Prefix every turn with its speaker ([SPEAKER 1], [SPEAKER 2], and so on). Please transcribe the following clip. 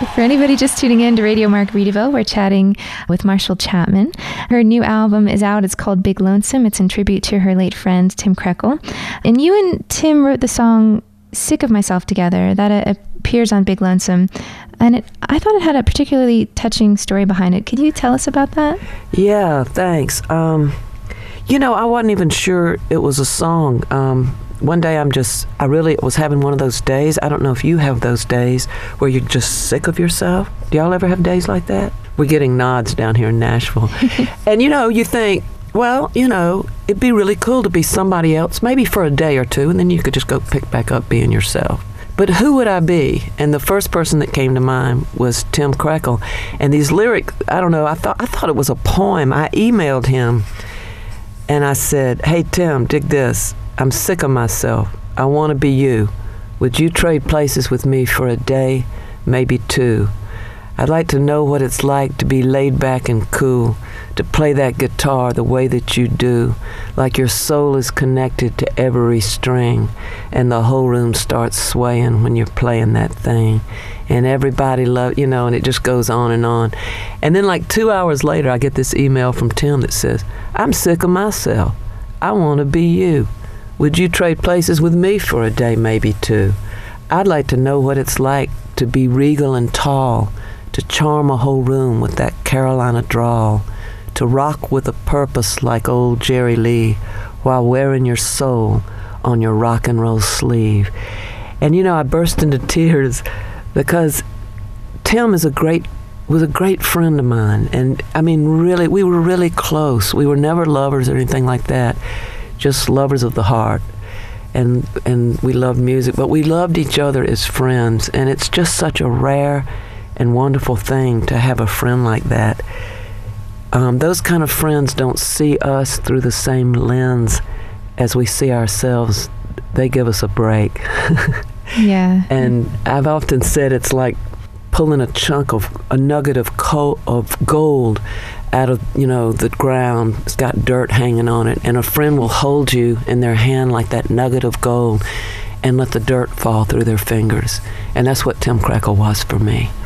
[SPEAKER 1] For anybody just tuning in to Radio Margaritaville, we're chatting with Marshall Chapman. Her new album is out. It's called Big Lonesome. It's in tribute to her late friend, Tim Krekel. And you and Tim wrote the song Sick of Myself together. That appears on Big Lonesome. And I thought it had a particularly touching story behind it. Could you tell us about that?
[SPEAKER 2] Yeah, thanks. I wasn't even sure it was a song. One day I really was having one of those days. I don't know if you have those days where you're just sick of yourself. Do y'all ever have days like that? We're getting nods down here in Nashville. And, you think, well, it'd be really cool to be somebody else, maybe for a day or two, and then you could just go pick back up being yourself. But who would I be? And the first person that came to mind was Tim Krekel. And these lyrics, I don't know, I thought it was a poem. I emailed him and I said, "Hey, Tim, dig this. I'm sick of myself. I want to be you. Would you trade places with me for a day, maybe two? I'd like to know what it's like to be laid back and cool, to play that guitar the way that you do, like your soul is connected to every string, and the whole room starts swaying when you're playing that thing. And everybody loves, and it just goes on. And then like 2 hours later, I get this email from Tim that says, "I'm sick of myself. I want to be you. Would you trade places with me for a day, maybe two? I'd like to know what it's like to be regal and tall, to charm a whole room with that Carolina drawl, to rock with a purpose like old Jerry Lee while wearing your soul on your rock and roll sleeve." And I burst into tears because Tim was a great friend of mine. And I mean, really, we were really close. We were never lovers or anything like that, just lovers of the heart. And we loved music, but we loved each other as friends. And it's just such a rare and wonderful thing to have a friend like that. Those kind of friends don't see us through the same lens as we see ourselves. They give us a break.
[SPEAKER 1] Yeah.
[SPEAKER 2] And I've often said it's like pulling a nugget of gold out of, the ground. It's got dirt hanging on it, and a friend will hold you in their hand like that nugget of gold and let the dirt fall through their fingers. And that's what Tim Krekel was for me.